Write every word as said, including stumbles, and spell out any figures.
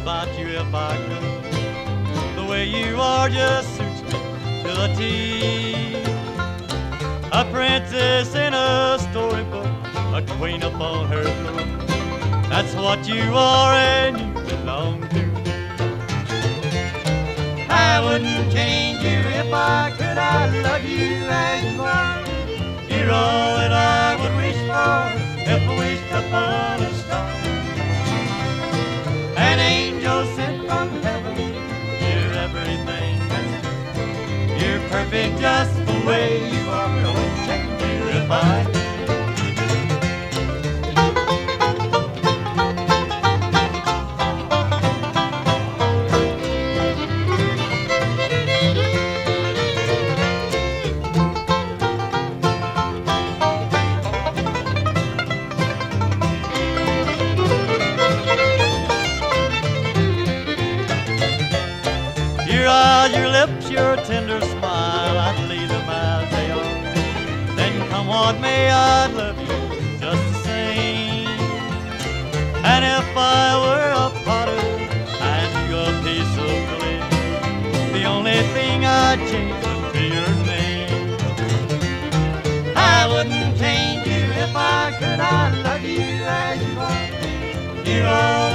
about you if I could. The way you are just suits me to the T. A princess in a storybook, a queen upon her throne. That's what you are and you belong to me. I wouldn't change you if I could. I love you as you are. You're all that I would wish for if I wished upon a star. An angel sent from heaven, you're everything that's true. You're perfect just the way you are. I wouldn't change you if I could. Your eyes, your lips, your tender smile, I'd leave them as they are. Then come what may, I'd love you just the same. And if I were a potter and you a piece of clay, the only thing I'd change would be your name. I wouldn't change you if I could. I love you as you are. You're all